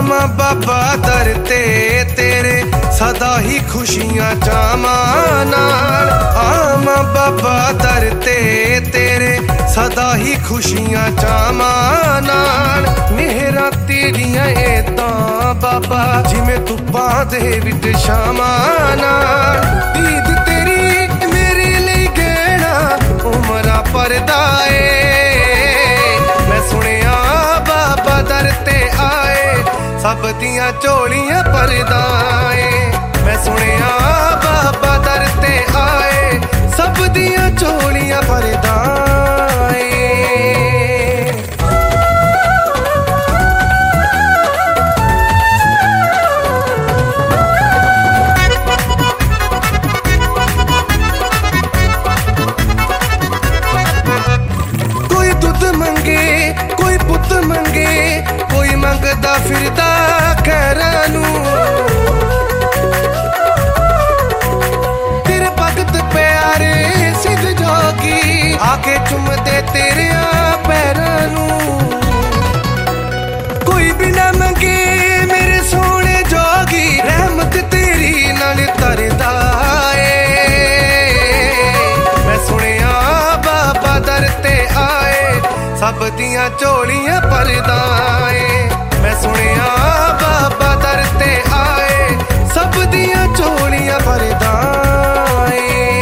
आमा बाबा दर ते तेरे सदा ही खुशियां चावां नाल। आमा बाबा दर ते तेरे सदा ही खुशियां चावां नाल। मेहरा तेरियां एदां बाबा जिवें धुप्पां दे विच शामां नाल। दीद तेरी मेरे लई गहना उमरा परदा ए। मैं सुनिया बाबा दर ते आए सब दियां झोलियां परदाए। मैं सुनिया बाबा दर ते आए सब दियां झोलियां परदाए। कोई दुध मंगे कोई पुत मंगे कोई मंगदा फिरदा खैरां नूं। तेरे भगत प्यारे सिद्ध जोगी आके चुमदे तेरियां पैरां नूं। कोई बिना मंगे मेरे सोने जोगी रहमत तेरी नाल तरदा ए। मैं सुनिया बाबा दर ते आए सब दियां झोलियां परदाए। मैं सुनिया बाबा दर ते आए सब दियां झोलियां परदाए।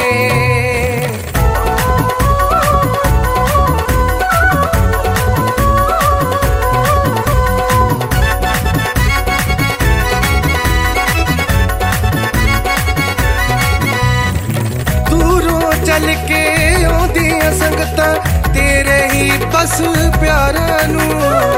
दूरों चल के आउंदियां संगतां तेरे ही बस प्यारां नूं।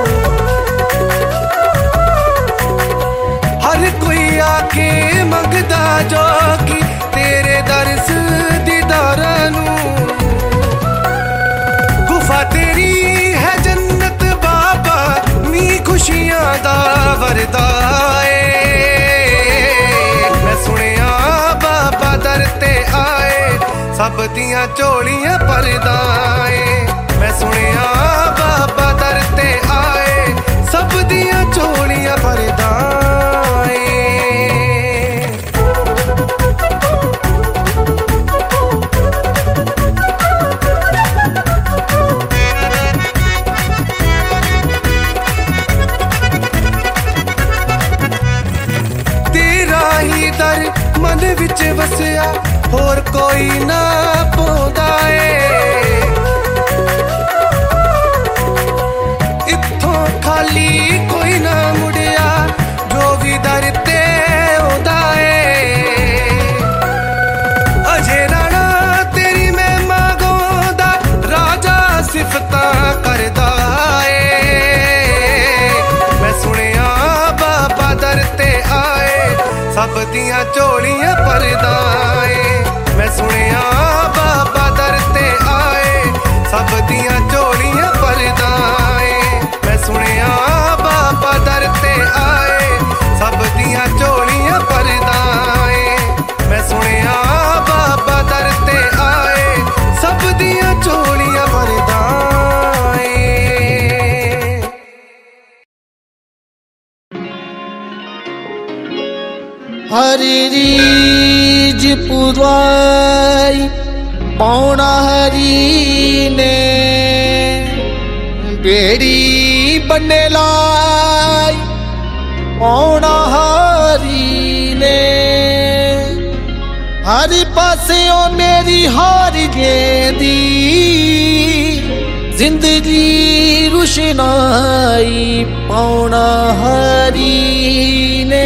हर कोई आके मंगदा जोगी तेरे दरस दीदारां नूं। गुफा तेरी है जन्नत बाबा नी खुशियां दा वरदा ए। मैं सुनिया बाबा दर ते आए सब दियां झोलियां परदाए। मैं सुनिया बाबा दर ते आए सब दियां झोलियां परदाए। तेरा ही दर मन विच वसिया होर कोई ना पौंदा ए। इत्थों खाली कोई ना मुड़िया जो भी दर ते आउंदा ए। अजे राणा तेरी महिमा गाउंदा राजा सिफतां करदा ए। मैं सुनिया बाबा दर ते आए सब दियां झोलियां परदाए। मैं सुनिया बाबा दर ते आए सब दियां झोलियां परदाए। मैं सुनिया बाबा दर ते आए सब दियां झोलियां परदाए। मैं सुनिया बाबा दर ते आए सब दियां झोलियां परदाए। हरी रीज पुरवाई पौना हरी ने बेड़ी बन्ने लाई पौना हरी ने। हर पासेओ मेरी हार गेंदी जिंदगी रुशनाई पौना हरी ने।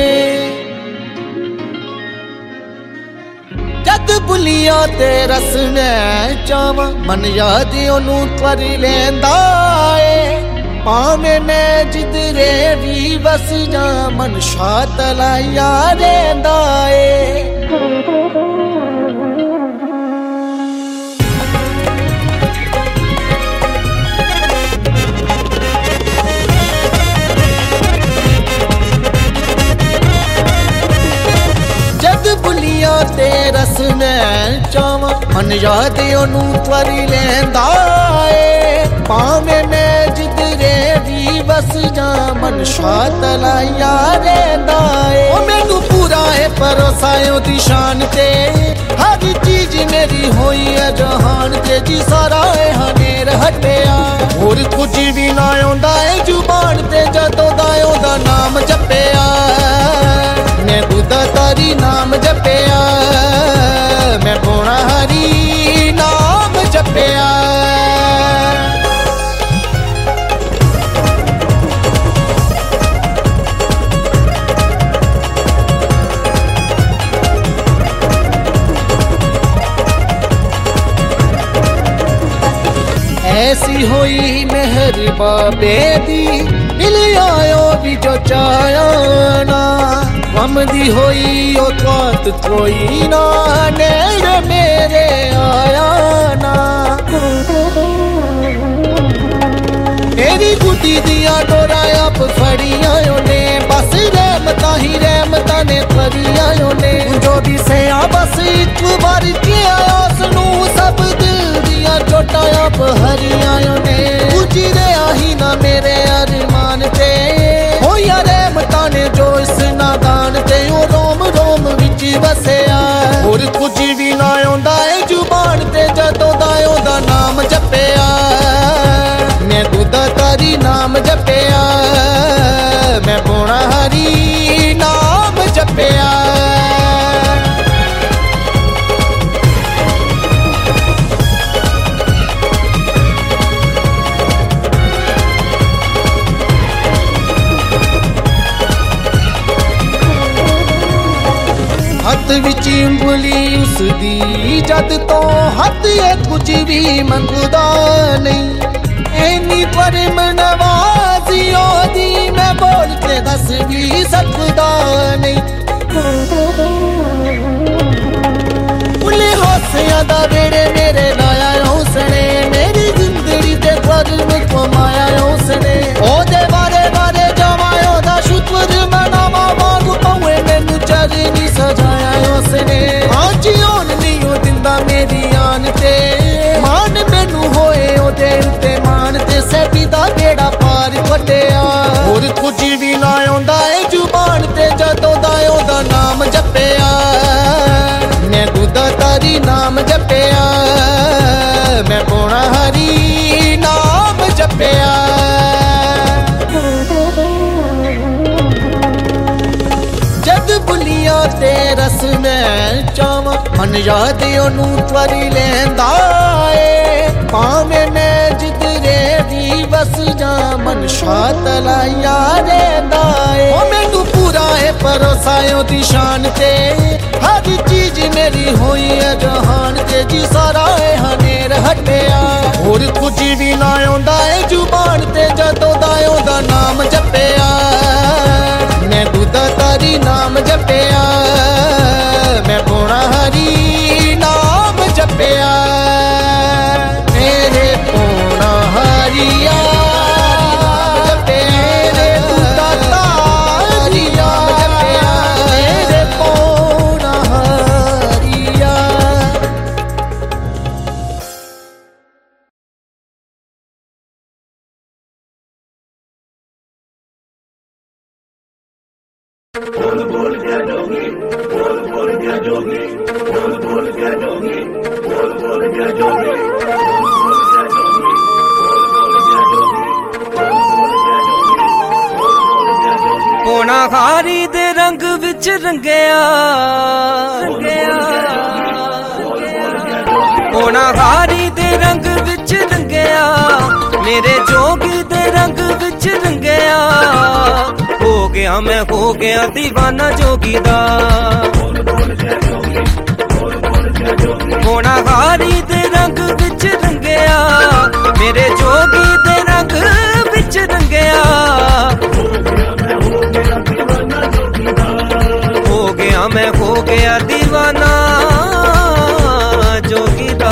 जद बुलिया ते रस में चावां मन याद ओनू कर लेंदा ए। भावें मैं जिधरे भी बस जा मन शातला याद रेंदा ए। ते रस में चावां मन याद ओनू कर लेंदा ए। भावें मैं जिधरे भी बस जा मनशा तलाया रेंदा ए ओ मैनू पूरा है भरोसा ओदी शान ते हर चीज मेरी होई है जहान ते जी सारा है हनेर हटिया होर कुछ भी ना आउंदा है जुबान ते जदों दा ओदा नाम जपिया मैं बुद्धा तारी नाम जपिया मैं बोना हरी नाम जपिया ऐसी होई मेहर बाबे दी मिल आयो भी जो चाया ना वमदी होई ओ बात कोई ना नेड़ मेरे आया ना मेरी गुड्डी दिया डोरा आप फड़िया ने बस रहमता ही रहमता ने फरिया ने जो भी सया बस एक बार किया उसनू सब दिल दिया चोटा आप हरिया ने गुजरे आही ना मेरे अरमान ते हो या रहमता ने जो इस नादान ते ओ रोम रोम विच बसया और कुछ भी ना आउंदा है जुबान ते जदों दा ओदा नाम जपिया मैं बुद्धा तारी नाम जपिया मैं बोना हरी नाम जपिया हथ विच उंगली उसदी जद तो हथ ये कुछ भी मंगदा नहीं एनी परम नवाजी ओदी मैं बोल के दस भी सकदा नहीं उले हासिया दा बेड़े मेरे लाया उसने मेरी जिंदगी ते कर्म कमाया उसने ओदे बारे बारे जमायो दा शुक्र मनावा मांग पवे मैनू चरनी सजाया उसने आज ओन नहीं ओ दिंदा मेरी आन ते मान मैनू होए ओदे उत्ते मान ते सैबी दा बेड़ा पार कटिया और कुछ भी ना आउंदा है जुबान ते जदों दा ओदा नाम जपिया मैं बुद्धा तारी नाम जपिया मैं बोना हरी नाम जपिया जद बुलिया ते रस में चावा मन याद ओनू त्वरी लेंदा ए पावे मैं जिधरे भी बस जा मनशा तलाया रेंदा ए ओ मैनू पूरा है भरोसा ओदी शान ते हर चीज मेरी होई है जहान ते जी सारा है हनेर हटिया और कुछ भी ना आउंदा है जुबान ते जदों दा ओदा नाम जपिया मैं बुद्धा तारी नाम जपिया मैं बोना हरी नाम जपिया मेरे बोना हरिया मेरे बुद्धा तारी नाम जपिया मेरे बोना हरिया बोल गया जोगी बोल गया जोगी बोल गया जोगी बोल गया जोगी होना खारी दे रंग विच रंगया होना खारी दे रंग विच रंगया मेरे जोगी दे रंग विच रंगया हो गया मैं हो गया दीवाना जोगी दा होना खारी दे रंग विच रंगया मेरे जोगी दे रंग विच रंगया हो गया मैं हो गया दीवाना जोगी दा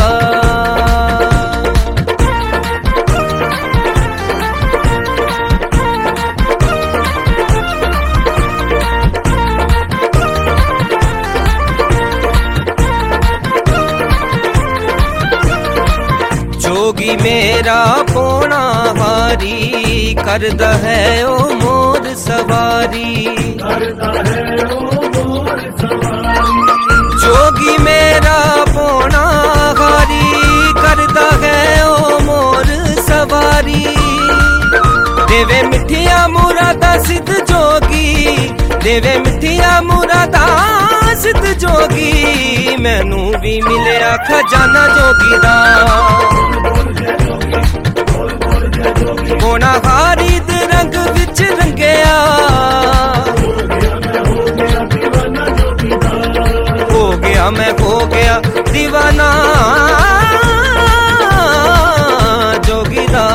जोगी जोगी मेरा पोना हारी करदा है ओ मोर सवारी जोगी मेरा पोना हारी करदा है ओ मोर सवारी देवे मिठिया मुरादा सिद्ध जोगी देवे मिठिया मुरादा सिद्ध जोगी मैनू भी मिलिया खजाना जोगी दा पोना हारी दे रंग विच रंगया हो गया मैं हो गया दीवाना जोगी दा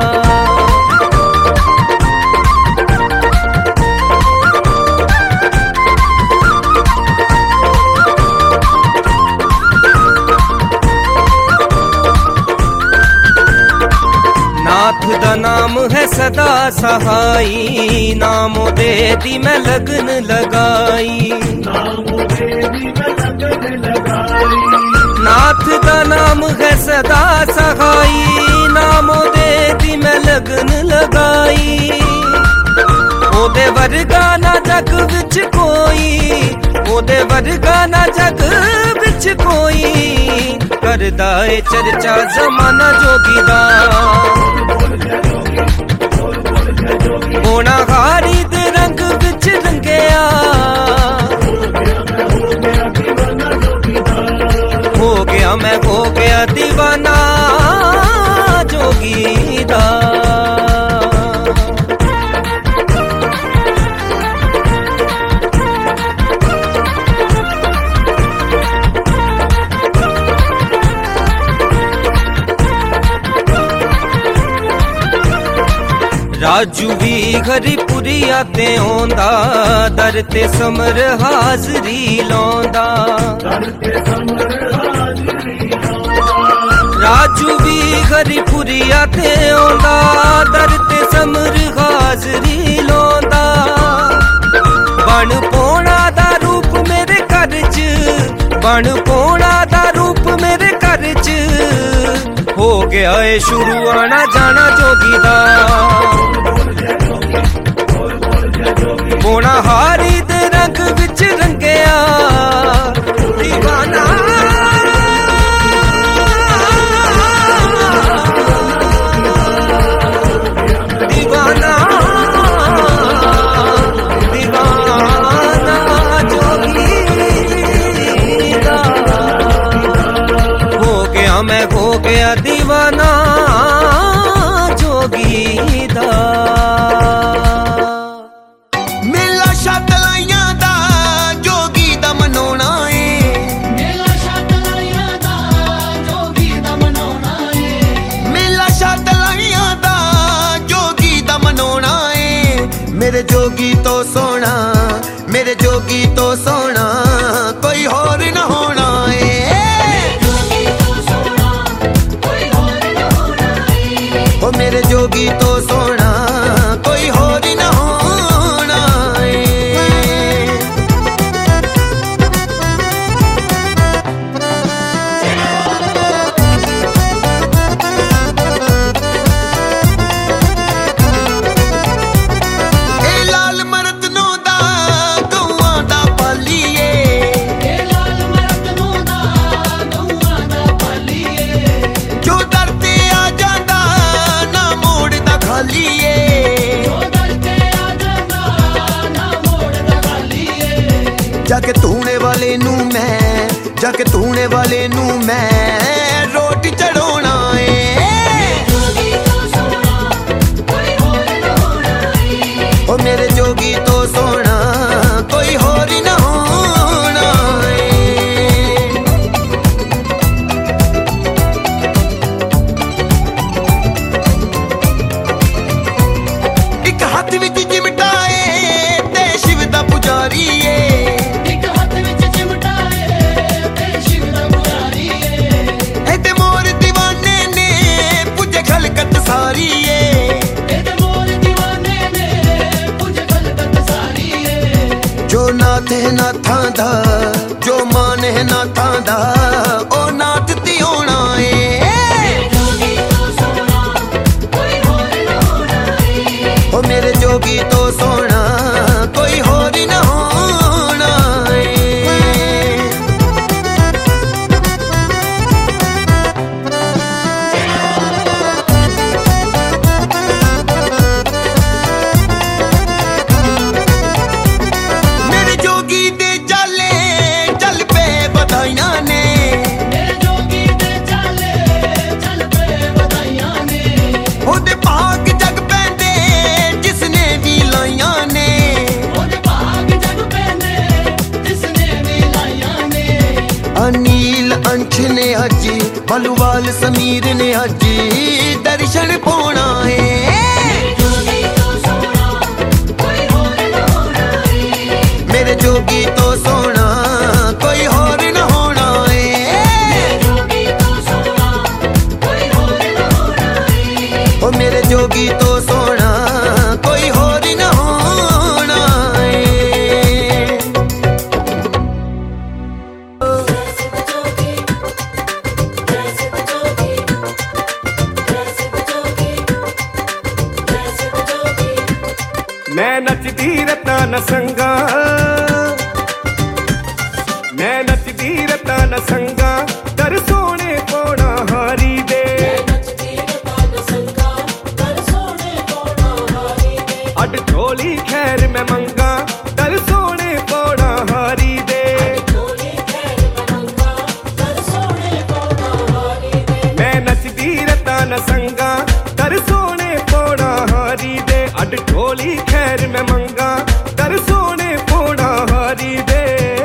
नाथ दा नाम है सदा सहाई नामो दे दी मैं लगन लगाई नाथ दा नाम है सदा सहाई नामो दे दी मैं लगन लगाई ओदे वर्गा ना जग विच कोई ओदे वर्गा ना जग विच कोई करदा ए चर्चा जमाना जोगी दा पोना हारी दे रंग विच रंगया हो गया मैं हो गया दीवाना जोगी दा राजू भी हरिपुरी आते ओंदा दर ते समर हाजरी लौंदा राजू भी हरिपुरी आते ओंदा दर ते समर हाजरी लौंदा बन पोना दा रूप मेरे घर च बन पोना दा रूप मेरे घर च हो गया ए शुरू आना जाना जोगी दा पोना हारी दे रंग विच रंगया दीवाना दीवाना दीवाना जोगी दा हो गया मैं हो गया दीवाना जोगी दा मेरे जोगी तो सोना मेरे जोगी तो सोना कोई होर न होना ओ मेरे जोगी तो सोना कोई होर न होना जाके तूने वाले नू मैं जाके तूने वाले नू मैं रोटी चढ़ाना ओ मेरे जोगी तो सोना कोई होर न होना एक हाथ विच चिमटाए ते शिव दा पुजारी जो नाथ है नाथां दा जो मान है नाथां दा ओ नाथ ती होना लाल समीर ने अज दर्शन पाना है। मेरे जोगी तो सोना कोई होर न होना है। ओ मेरे जोगी तो सोना कोई होर न होना है। मैं नचदी रता न संगा, मैं नचदी रता न संगा, कर सोने पौना हारी दे। अड ढोली खैर मैं मंगा, कर सोने पौना हारी दे। मैं नचदी रता न संगा, कर सोने पौना हारी दे। अड ढोली खैर मैं मंगा, कर सोने पौना हारी दे।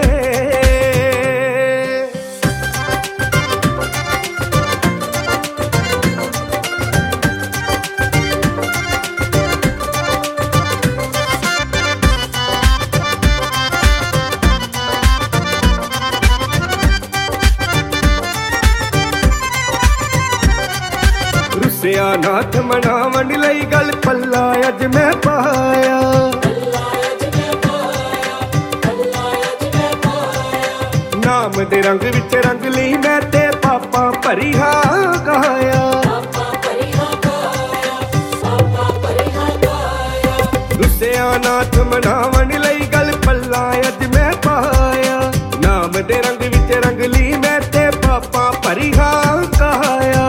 रुसिया नाथ मनावन लई गल पल्ला अज मैं पाया। नाम दे रंग विच रंग ली मैं ते पापा भरिया गाया। रुसिया नाथ मनावन लई गल पल्ला अज मैं पाया। नाम दे रंग विच रंग ली मैं ते पापा भरिया गाया।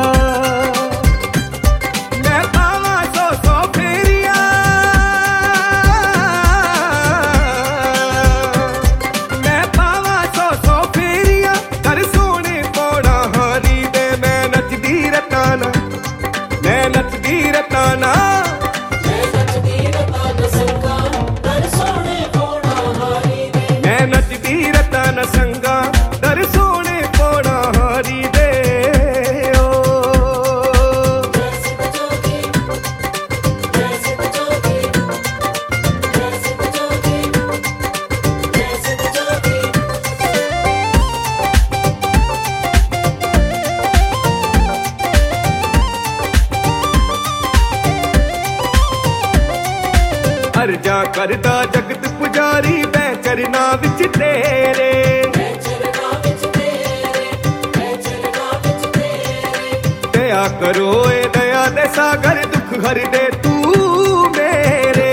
अर्जा करदा जगत पुजारी मैं चरना विच तेरे। दया करो ए दया दे सागर दुख हर दे तू मेरे।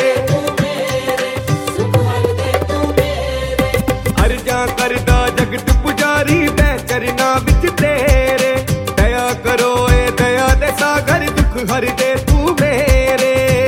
अर्जा करदा जगत पुजारी मैं चरना विच तेरे। दया करो ए दया दे सागर दुख हर दे तू मेरे।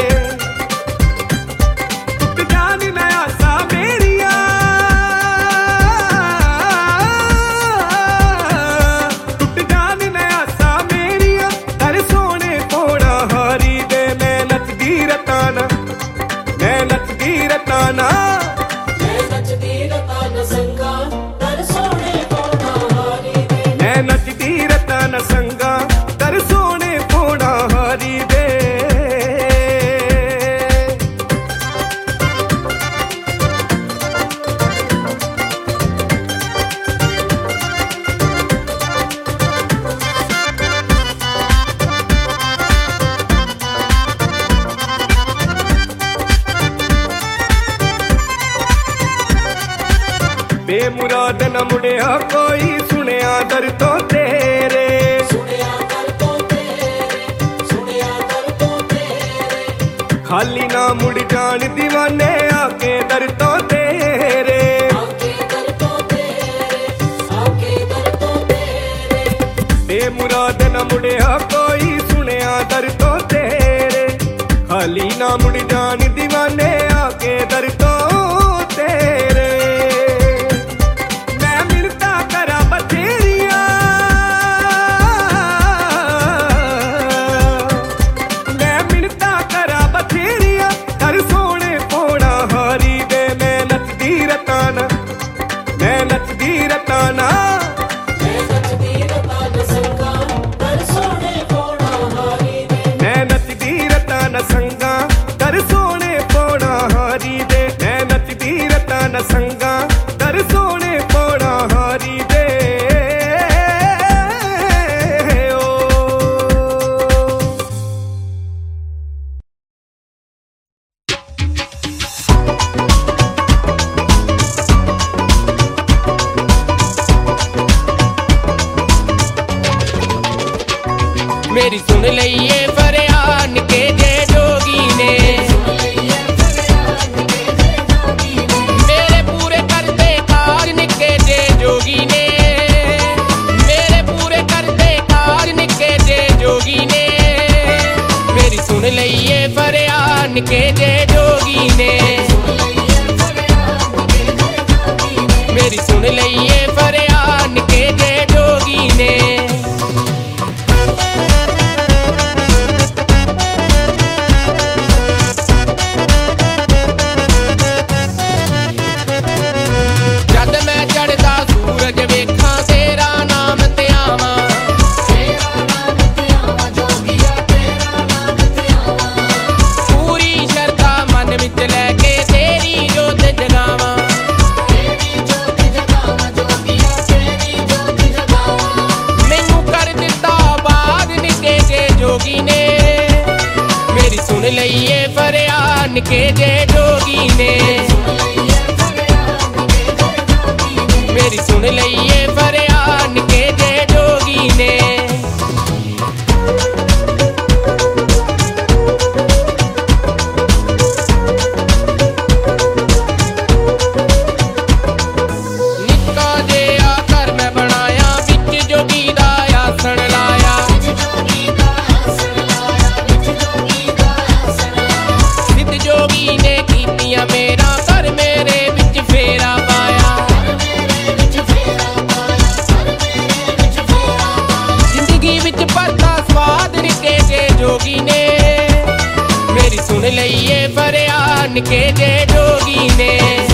बेमुराद न मुड़िया कोई सुनिया दर तो तेरे। खाली ना मुड़ जान दीवाने आके दर तो तेरे। बेमुराद न मुड़िया कोई सुनिया दर तो तेरे। खाली ना मुड़ जान दीवाने आके दर तो तेरे। न संगा दर सोने पौड़ा हारी दे मेरी सुन लइए फरियाद के जे जोगी ने मेरे पूरे करते कार निके जे जोगी ने मेरे पूरे करते कार निके जे जोगी ने मेरी सुन लइए फरियाद के जे जोगी ने मेरी सुन लइए फरियाद के जे जोगी ने लइए फरियाद के जे जोगी ने मेरी सुन लइए फरियाद के जे जोगी ने निक्का जेहा घर मैं बनाया बिच जोगी दा आसन लाया जोगी ने कीतियां मेरा घर मेरे विच फेरा पाया जिंदगी विच भरता स्वाद निके जे जोगी ने मेरी सुन लइए फरियाद के जे जोगी ने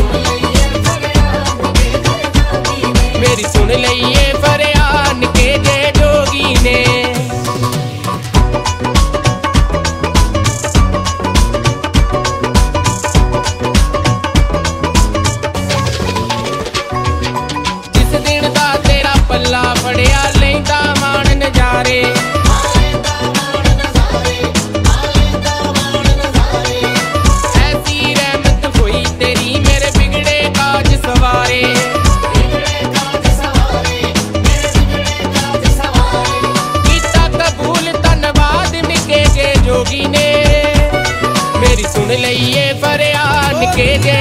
मेरी सुन लइए फरियाद के जे जोगी ने पल्ला फड़िया लेंदा मान नजारे ऐसी रहमत हुई तेरी मेरे बिगड़े काज सवारे कीता कबूल धन्नवाद निके जे जोगी ने मेरी सुन लइए फरियाद के जे